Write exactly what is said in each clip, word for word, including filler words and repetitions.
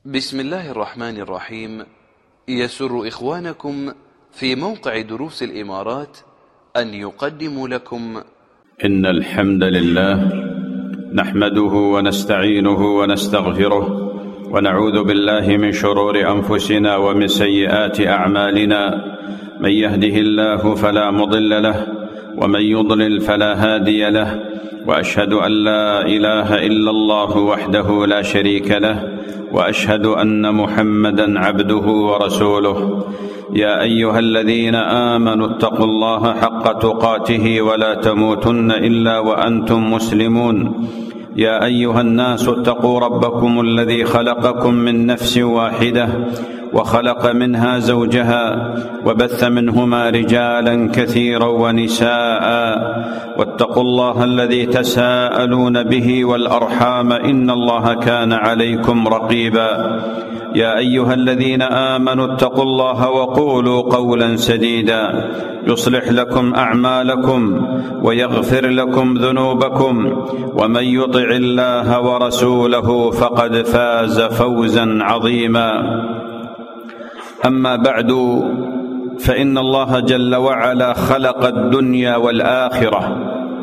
بسم الله الرحمن الرحيم. يسر إخوانكم في موقع دروس الإمارات أن يقدموا لكم إن الحمد لله نحمده ونستعينه ونستغفره ونعوذ بالله من شرور أنفسنا ومن سيئات أعمالنا. من يهده الله فلا مضل له ومن يضلل فلا هادي له، وأشهد أن لا إله إلا الله وحده لا شريك له، وأشهد أن محمدًا عبده ورسوله. يا أيها الذين آمنوا اتقوا الله حق تقاته ولا تموتن إلا وأنتم مسلمون. يا أيها الناس اتقوا ربكم الذي خلقكم من نفس واحدة وخلق منها زوجها وبث منهما رجالا كثيرا ونساء، واتقوا الله الذي تساءلون به والأرحام إن الله كان عليكم رقيبا. يا أيها الذين آمنوا اتقوا الله وقولوا قولا سديدا يصلح لكم أعمالكم ويغفر لكم ذنوبكم، ومن يطع الله ورسوله فقد فاز فوزا عظيما. أما بعد، فإن الله جل وعلا خلق الدنيا والآخرة،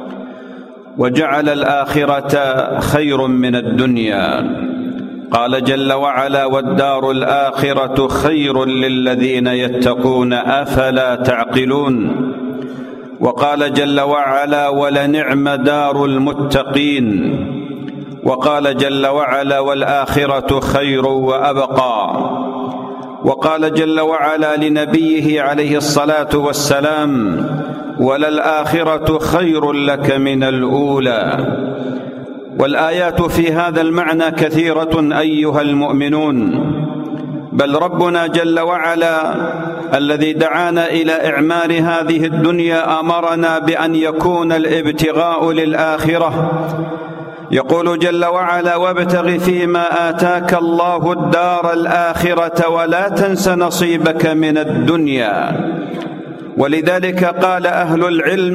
وجعل الآخرة خير من الدنيا. قال جل وعلا: والدار الآخرة خير للذين يتقون أفلا تعقلون. وقال جل وعلا: ولنعم دار المتقين. وقال جل وعلا: والآخرة خير وأبقى. وقال جل وعلا لنبيه عليه الصلاة والسلام: وللآخرة خير لك من الأولى. والآيات في هذا المعنى كثيرة أيها المؤمنون، بل ربنا جل وعلا الذي دعانا إلى إعمار هذه الدنيا أمرنا بأن يكون الابتغاء للآخرة. يقول جل وعلا: وابتغ فيما آتاك الله الدار الآخرة ولا تنس نصيبك من الدنيا. ولذلك قال أهل العلم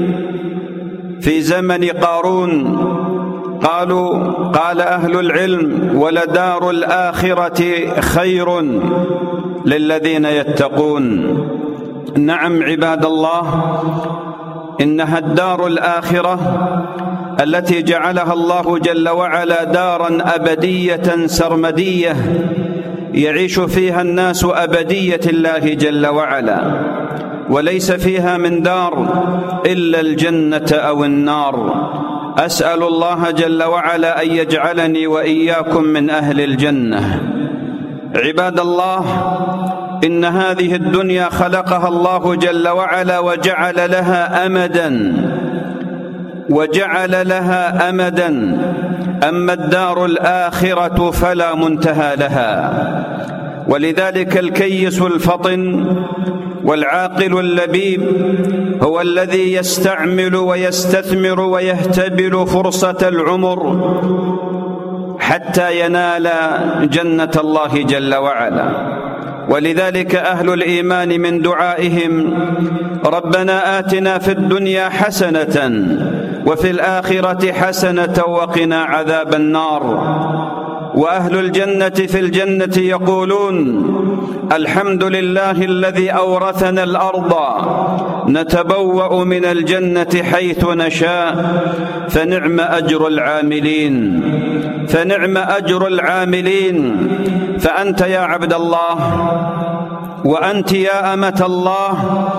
في زمن قارون، قالوا قال أهل العلم: ولدار الآخرة خير للذين يتقون. نعم عباد الله، إنها الدار الآخرة التي جعلها الله جل وعلا دارا أبدية سرمدية يعيش فيها الناس أبدية الله جل وعلا، وليس فيها من دار إلا الجنة أو النار. أسأل الله جل وعلا أن يجعلني وإياكم من أهل الجنة. عباد الله، إن هذه الدنيا خلقها الله جل وعلا وجعل لها أمداً وجعل لها أمداً أما الدار الآخرة فلا منتهى لها. ولذلك الكيس الفطن والعاقل اللبيب هو الذي يستعمل ويستثمر ويهتبل فرصة العمر حتى ينال جنة الله جل وعلا. ولذلك أهل الإيمان من دعائهم: ربنا آتنا في الدنيا حسنة وفي الآخرة حسنة وقنا عذاب النار. وأهل الجنة في الجنة يقولون: الحمد لله الذي أورثنا الأرض نتبوأ من الجنة حيث نشاء فنعم أجر العاملين فنعم أجر العاملين. فأنت يا عبد الله، وأنت يا أمة الله،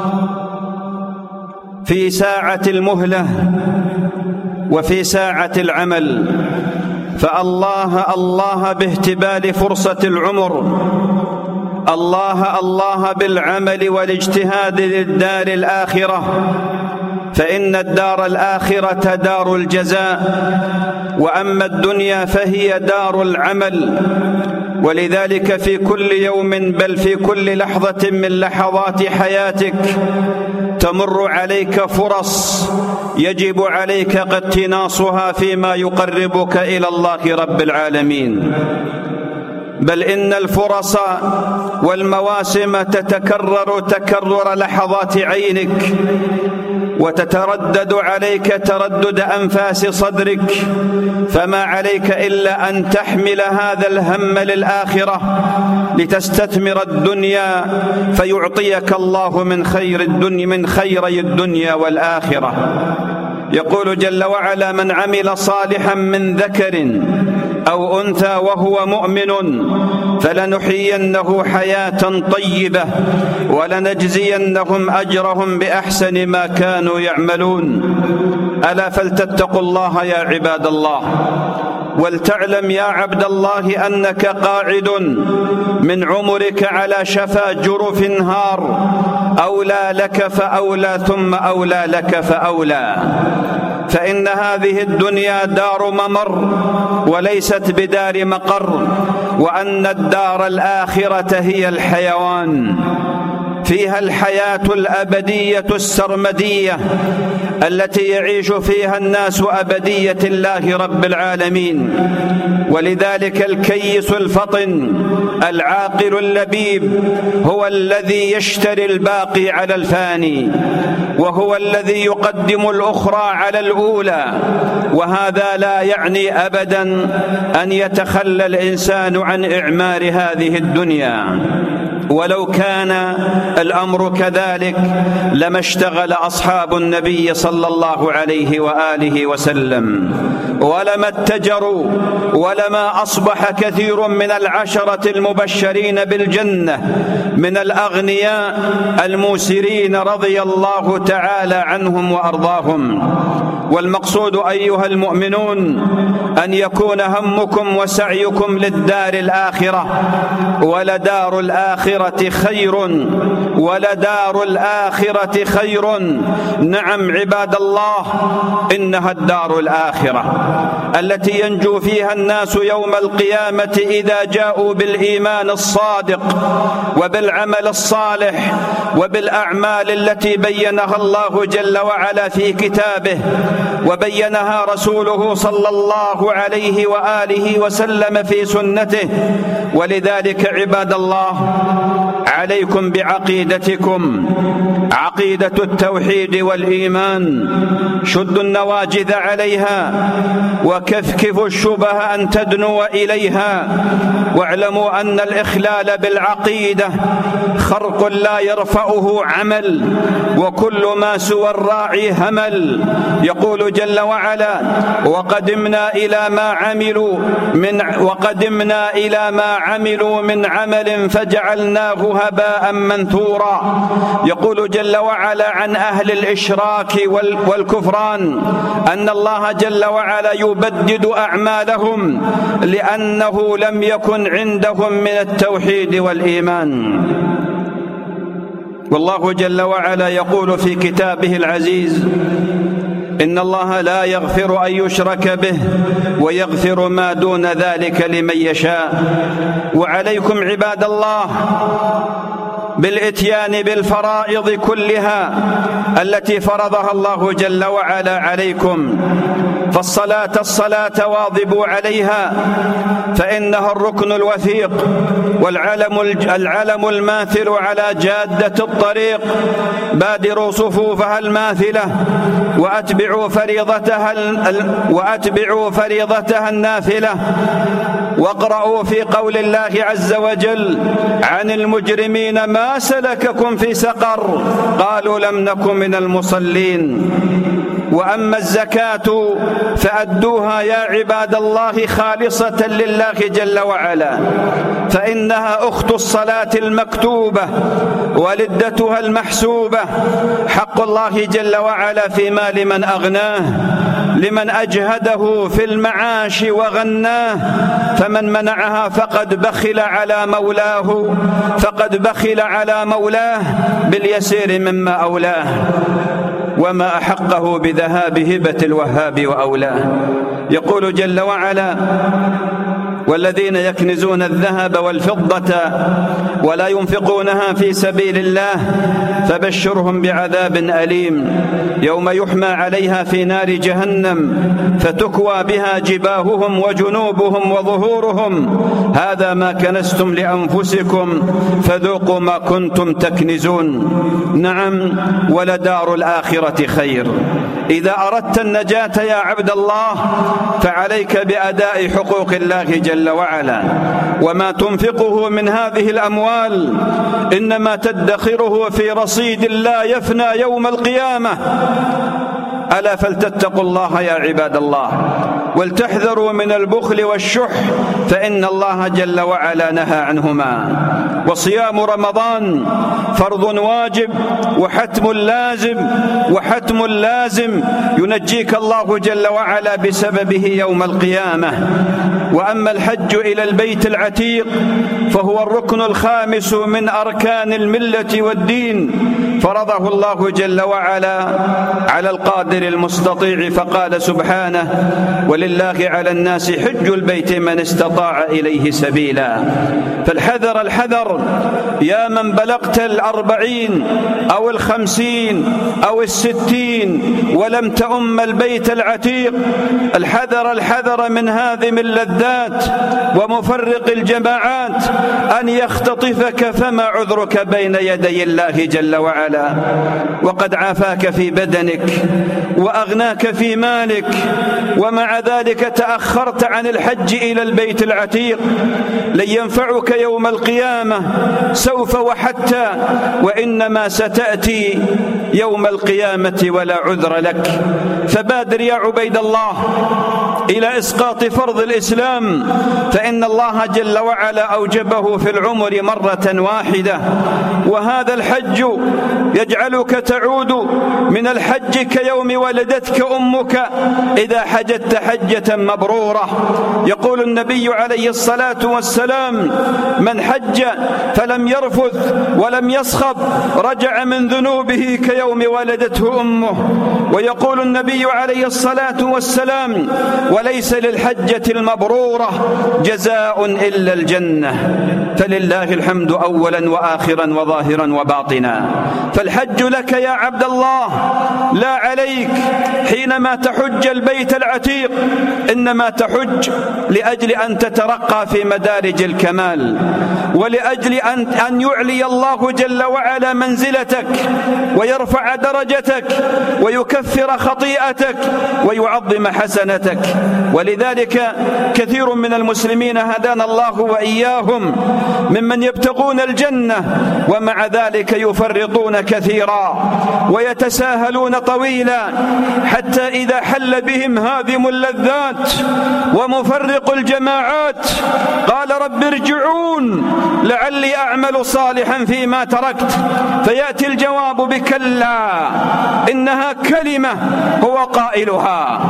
في ساعة المهلة وفي ساعة العمل، فالله الله باهتبال فرصة العمر، الله الله بالعمل والاجتهاد للدار الآخرة، فإن الدار الآخرة دار الجزاء، وأما الدنيا فهي دار العمل. ولذلك في كل يوم بل في كل لحظة من لحظات حياتك تمر عليك فرص يجب عليك اقتناصها فيما يقربك إلى الله رب العالمين. بل إن الفرص والمواسم تتكرر تكرر لحظات عينك، وتتردد عليك تردد أنفاس صدرك، فما عليك إلا أن تحمل هذا الهم للآخرة لتستثمر الدنيا فيعطيك الله من خير الدنيا من خيري الدنيا والآخرة. يقول جل وعلا: من عمل صالحا من ذكر أو أنثى وهو مؤمن فلنحيينه حياة طيبة ولنجزينهم أجرهم بأحسن ما كانوا يعملون. ألا فلتتقوا الله يا عباد الله، ولتعلم يا عبد الله أنك قاعد من عمرك على شفا جرف هار، أولى لك فأولى ثم أولى لك فأولى، فإن هذه الدنيا دار ممر وليست بدار مقر، وأن الدار الآخرة هي الحيوان، فيها الحياة الأبدية السرمدية التي يعيش فيها الناس أبدية الله رب العالمين. ولذلك الكيس الفطن العاقل اللبيب هو الذي يشتري الباقي على الفاني، وهو الذي يقدم الأخرى على الأولى، وهذا لا يعني أبدا أن يتخلى الإنسان عن إعمار هذه الدنيا، ولو كان الأمر كذلك لما اشتغل أصحاب النبي صلى الله عليه وآله وسلم، ولما اتجروا، ولما أصبح كثير من العشرة المبشرين بالجنة من الأغنياء الموسرين رضي الله تعالى عنهم وأرضاهم. والمقصود أيها المؤمنون أن يكون همكم وسعيكم للدار الآخرة، ولدار الآخرة خير، ولدار الآخرة خير. نعم عباد الله، إنها الدار الآخرة التي ينجو فيها الناس يوم القيامة إذا جاءوا بالإيمان الصادق وبالعمل الصالح وبالأعمال التي بينها الله جل وعلا في كتابه وبينها رسوله صلى الله عليه وآله وسلم في سنته. ولذلك عباد الله، عليكم بعقيدتكم، عقيدة التوحيد والإيمان، شدوا النواجذ عليها وكفكفوا الشبه أن تدنو إليها، واعلموا أن الإخلال بالعقيدة خرق لا يرفعه عمل، وكل ما سوى الراعي همل. يقول جل وعلا: وقدمنا إلى ما عملوا من وقدمنا إلى ما عملوا من عمل فجعلناه هباء منثورا. يقول جل وعلا عن أهل الإشراك والكفران أن الله جل وعلا يبدد أعمالهم لأنه لم يكن عندهم من التوحيد والإيمان. والله جل وعلا يقول في كتابه العزيز: إن الله لا يغفر أن يشرك به ويغفر ما دون ذلك لمن يشاء. وعليكم عباد الله بالإتيان بالفرائض كلها التي فرضها الله جل وعلا عليكم، فالصلاة الصلاة واظبوا عليها، فإنها الركن الوثيق والعلم العلم الماثل على جادة الطريق. بادروا صفوفها الماثلة وأتبعوا فريضتها وأتبعوا فريضتها النافلة. واقرأوا في قول الله عز وجل عن المجرمين: ما سلككم في سقر؟ قالوا لم نكن من المصلين. وأما الزكاة فأدوها يا عباد الله خالصة لله جل وعلا، فإنها أخت الصلاة المكتوبة ولدتها المحسوبة. حق الله جل وعلا في مال من أغناه لمن أجهده في المعاش وغناه، فمن منعها فقد بخل على مولاه فقد بخل على مولاه باليسير مما أولاه، وما أحقه بذهاب هبة الوهاب وأولاه. يقول جل وعلا: والذين يكنزون الذهب والفضة ولا ينفقونها في سبيل الله فبشرهم بعذاب أليم يوم يحمى عليها في نار جهنم فتكوى بها جباههم وجنوبهم وظهورهم هذا ما كنزتم لأنفسكم فذوقوا ما كنتم تكنزون. نعم، ولدار الآخرة خير. إذا أردت النجاة يا عبد الله فعليك بأداء حقوق الله جل وعلا، وما تنفقه من هذه الأموال إنما تدخره في رصيد لا يفنى يوم القيامة. ألا فلتتقوا الله يا عباد الله ولتحذروا من البخل والشح فإن الله جل وعلا نهى عنهما. وصيام رمضان فرض واجب وحتم لازم وحتم لازم ينجيك الله جل وعلا بسببه يوم القيامة. وأما الحج إلى البيت العتيق فهو الركن الخامس من أركان الملة والدين، فرضه الله جل وعلا على القادر المستطيع فقال سبحانه: ولله على الناس حج البيت من استطاع إليه سبيلا. فالحذر الحذر يا من بلغت الأربعين أو الخمسين أو الستين ولم تؤم البيت العتيق، الحذر الحذر من هذه اللذات ومفرق الجماعات أن يختطفك فما عذرك بين يدي الله جل وعلا، وقد عافاك في بدنك وأغناك في مالك، ومع ذلك تأخرت عن الحج إلى البيت العتيق. لن ينفعك يوم القيامة سوف وحتى، وإنما ستأتي يوم القيامة ولا عذر لك. فبادر يا عبيد الله إلى إسقاط فرض الإسلام، فإن الله جل وعلا أوجبه في العمر مرة واحدة، وهذا الحج يجعلك تعود من الحج كيوم ولدتك أمك إذا حجت حجة مبرورة. يقول النبي عليه الصلاة والسلام: من حج فلم يرفث ولم يصخب رجع من ذنوبه كيوم ولدته أمه. ويقول النبي عليه الصلاة والسلام: وليس للحجة المبرورة جزاء إلا الجنة. فلله الحمد أولا وآخرا وظاهرا وباطنا. فالحج لك يا عبد الله لا عليك حينما تحج البيت العتيق، إنما تحج لأجل أن تترقى في مدارج الكمال، ولأجل أن, أن يعلي الله جل وعلا منزلتك ويرفع درجتك ويكفر خطيئتك ويعظم حسنتك. ولذلك كثير من المسلمين هدانا الله وإياهم ممن يبتغون الجنة ومع ذلك يفرطون كثيرا ويتساهلون طويلا، حتى إذا حل بهم هادم اللذات ومفرق الجماعات قال: رب ارجعون لعلي أعمل صالحا فيما تركت. فيأتي الجواب بكلا، إنها كلمة هو قائلها،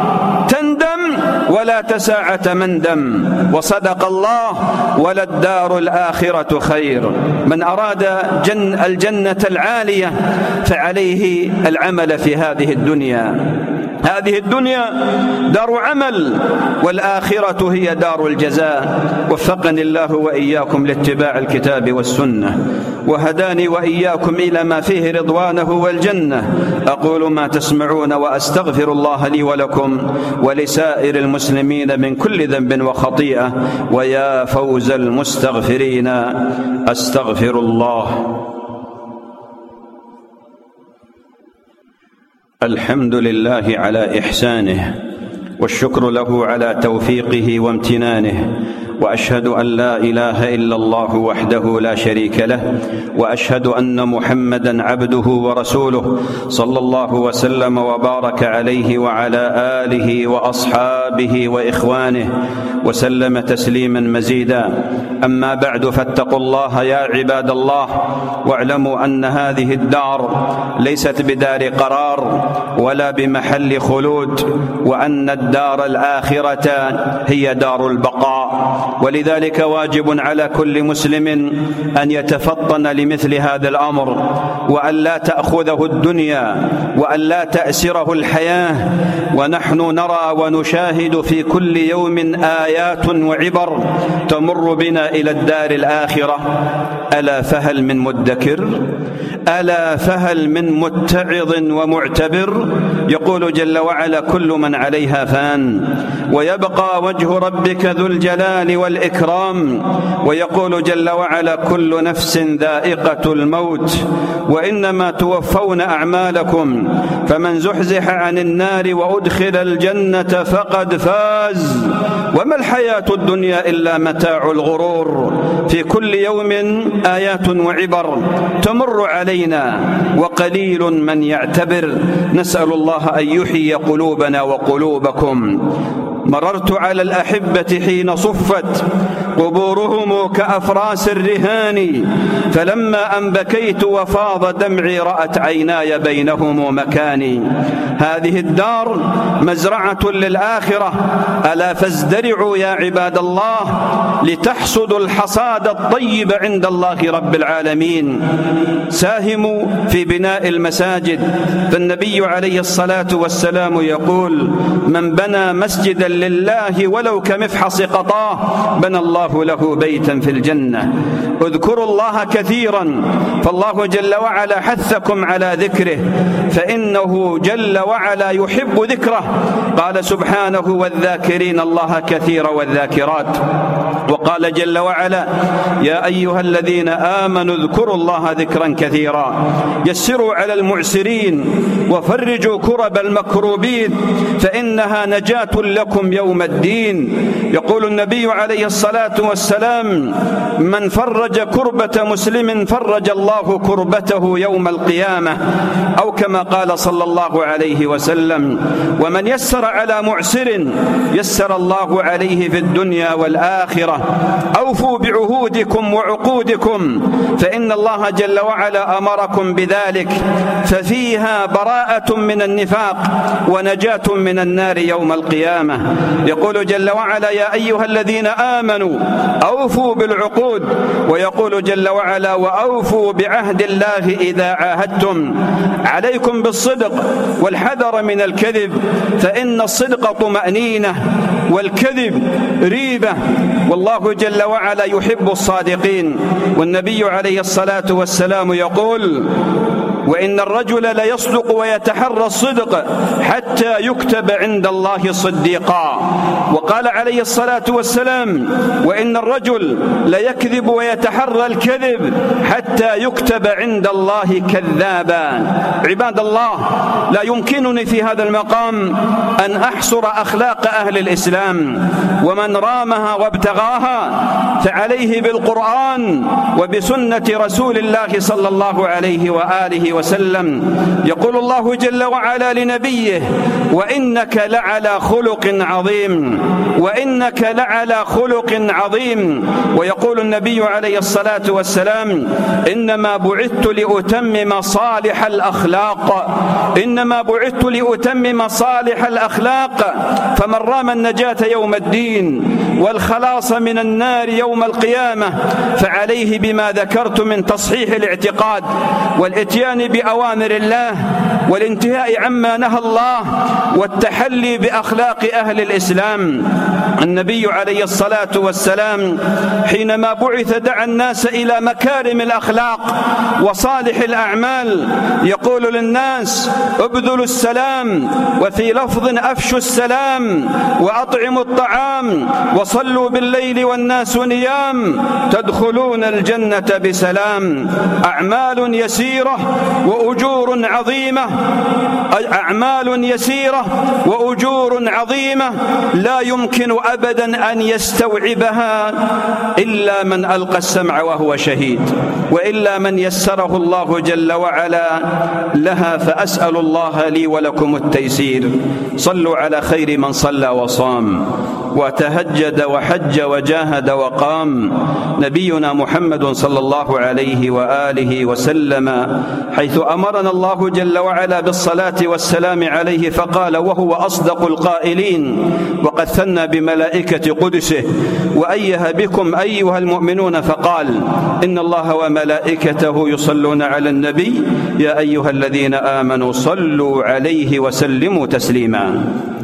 تندم ولا تساعة مندم. وصدق الله: وللدار الآخرة خير. من أراد جن الجنة العالية فعليه العمل في هذه الدنيا. هذه الدنيا دار عمل، والآخرة هي دار الجزاء. وفقني الله وإياكم لاتباع الكتاب والسنة، وهداني وإياكم إلى ما فيه رضوانه والجنة. أقول ما تسمعون وأستغفر الله لي ولكم ولسائر المسلمين من كل ذنب وخطيئة، ويا فوز المستغفرين. أستغفر الله. الحمد لله على إحسانه، والشكر له على توفيقه وامتنانه، وأشهد أن لا إله إلا الله وحده لا شريك له، وأشهد أن محمدًا عبده ورسوله صلى الله وسلم وبارك عليه وعلى آله وأصحابه وإخوانه وسلم تسليما مزيدا. أما بعد، فاتقوا الله يا عباد الله، واعلموا أن هذه الدار ليست بدار قرار ولا بمحل خلود، وأن الدار الآخرة هي دار البقاء. ولذلك واجب على كل مسلم أن يتفطن لمثل هذا الأمر، وأن لا تأخذه الدنيا، وأن لا تأسره الحياة. ونحن نرى ونشاهد في كل يوم آيات وعبر تمر بنا إلى الدار الآخرة. ألا فهل من مدكر؟ ألا فهل من متعظ ومعتبر؟ يقول جل وعلا: كل من عليها فان ويبقى وجه ربك ذو الجلال والإكرام. ويقول جل وعلا: كل نفس ذائقة الموت وإنما توفون أعمالكم فمن زحزح عن النار وأدخل الجنة فقد فاز وما الحياة الدنيا إلا متاع الغرور. في كل يوم آيات وعبر تمر علينا وقليل من يعتبر. نسأل الله أن يحيي قلوبنا وقلوبكم. مررت على الأحبة حين صفت قبورهم كأفراس الرهان، فلما أن بكيت وفاض دمعي رأت عيناي بينهم مكاني. هذه الدار مزرعة للآخرة، ألا فازدرعوا يا عباد الله لتحصدوا الحصاد الطيب عند الله رب العالمين. ساهموا في بناء المساجد، فالنبي عليه الصلاة والسلام يقول: من بنى مسجدا لله ولو كمفحص قطاه بنى الله له بيتا في الجنة. اذكروا الله كثيرا، فالله جل وعلا حثكم على ذكره، فإنه جل وعلا يحب ذكره. قال سبحانه: والذاكرين الله كثيرا والذاكرات. وقال جل وعلا: يا أيها الذين آمنوا اذكروا الله ذكرا كثيرا. يسروا على المعسرين وفرجوا كرب المكروبين فإنها نجاة لكم يوم الدين. يقول النبي عليه الصلاة والسلام: من فرج كربة مسلم فرج الله كربته يوم القيامة، أو كما قال صلى الله عليه وسلم: ومن يسر على معسر يسر الله عليه في الدنيا والآخرة. أوفوا بعهودكم وعقودكم فإن الله جل وعلا أمركم بذلك، ففيها براءة من النفاق ونجاة من النار يوم القيامة. يقول جل وعلا: يا أيها الذين آمنوا أوفوا بالعقود. ويقول جل وعلا: وأوفوا بعهد الله إذا عاهدتم. عليكم بالصدق والحذر من الكذب، فإن الصدق طمأنينة والكذب ريبة، والله جل وعلا يحب الصادقين. والنبي عليه الصلاة والسلام يقول: وإن الرجل ليصدق ويتحرى الصدق حتى يكتب عند الله صديقا. وقال عليه الصلاة والسلام: وإن الرجل ليكذب ويتحرى الكذب حتى يكتب عند الله كذابا. عباد الله، لا يمكنني في هذا المقام أن أحصر أخلاق أهل الإسلام، ومن رامها وابتغاها فعليه بالقرآن وبسنة رسول الله صلى الله عليه وآله وسلم. يقول الله جل وعلا لنبيه: وإنك لعلى خلق عظيم، وإنك لعلى خلق عظيم. ويقول النبي عليه الصلاة والسلام: إنما بعثت لأتمم صالح الأخلاق، إنما بعثت لأتمم صالح الأخلاق. فمن رام النجاة يوم الدين والخلاص من النار يوم القيامة فعليه بما ذكرت من تصحيح الاعتقاد والإتيان بأوامر الله والانتهاء عما نهى الله والتحلي بأخلاق أهل الإسلام. النبي عليه الصلاة والسلام حينما بعث دعا الناس إلى مكارم الأخلاق وصالح الأعمال، يقول للناس: ابذلوا السلام، وفي لفظ أفشوا السلام، وأطعموا الطعام، وصلوا بالليل والناس نيام، تدخلون الجنة بسلام. أعمال يسيرة وأجور عظيمة، أعمال يسيرة وأجور عظيمة لا يمكن أبدا أن يستوعبها إلا من ألقى السمع وهو شهيد، وإلا من يسره الله جل وعلا لها. فأسأل الله لي ولكم التيسير. صلوا على خير من صلى وصام. وتهجد وحج وجاهد وقام نبينا محمد صلى الله عليه وآله وسلم، حيث أمرنا الله جل وعلا بالصلاة والسلام عليه فقال وهو أصدق القائلين: وقد ثنى بملائكة قدسه وأيه بكم أيها المؤمنون فقال: إن الله وملائكته يصلون على النبي يا أيها الذين آمنوا صلوا عليه وسلموا تسليما.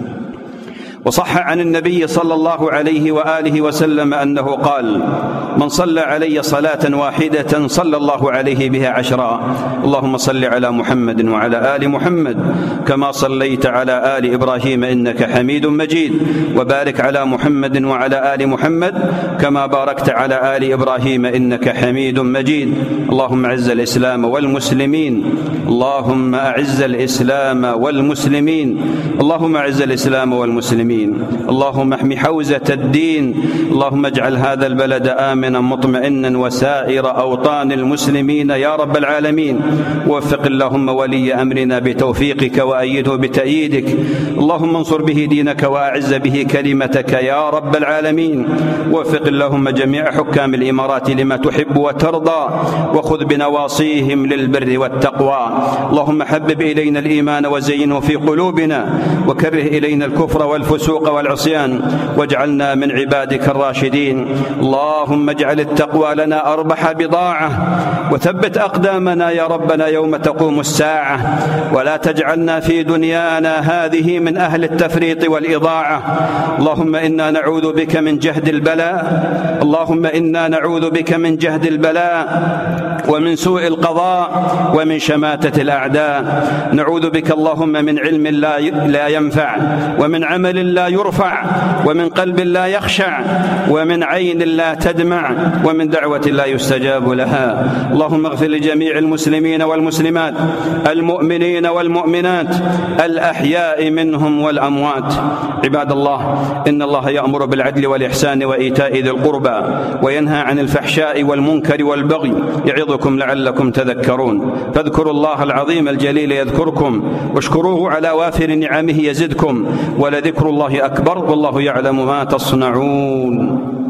وصح عن النبي صلى الله عليه وآله وسلم أنه قال: من صلى علي صلاة واحدة صلى الله عليه بها عشرا. اللهم صل على محمد وعلى آل محمد كما صليت على آل إبراهيم إنك حميد مجيد، وبارك على محمد وعلى آل محمد كما باركت على آل إبراهيم إنك حميد مجيد. اللهم أعز الإسلام والمسلمين، اللهم أعز الإسلام والمسلمين، اللهم أعز الإسلام والمسلمين، اللهم احمِ حوزة الدين، اللهم اجعل هذا البلد آمنا مطمئنا وسائر أوطان المسلمين يا رب العالمين. ووفق اللهم ولي أمرنا بتوفيقك وأيده بتأييدك، اللهم انصر به دينك وأعز به كلمتك يا رب العالمين. ووفق اللهم جميع حكام الإمارات لما تحب وترضى، وخذ بنواصيهم للبر والتقوى. اللهم حبب إلينا الإيمان وزينه في قلوبنا، وكره إلينا الكفر والفسوق والعصيان، واجعلنا من عبادك الراشدين. اللهم اجعل التقوى لنا أربح بضاعة، وثبت أقدامنا يا ربنا يوم تقوم الساعة، ولا تجعلنا في دنيانا هذه من أهل التفريط والإضاعة. اللهم إنا نعوذ بك من جهد البلاء، اللهم إنا نعوذ بك من جهد البلاء ومن سوء القضاء ومن شماتة الأعداء. نعوذ بك اللهم من علم لا ينفع، ومن عمل لا يرفع، ومن قلب لا يخشع، ومن عين لا تدمع، ومن دعوة لا يستجاب لها. اللهم اغفر لجميع المسلمين والمسلمات، المؤمنين والمؤمنات، الأحياء منهم والأموات. عباد الله، إن الله يأمر بالعدل والإحسان وإيتاء ذي القربى، وينهى عن الفحشاء والمنكر والبغي، يعظكم لعلكم تذكرون. فاذكروا الله العظيم الجليل يذكركم، واشكروه على وافر نعمه يزدكم، ولذكر الله أكبر، والله يعلم ما تصنعون.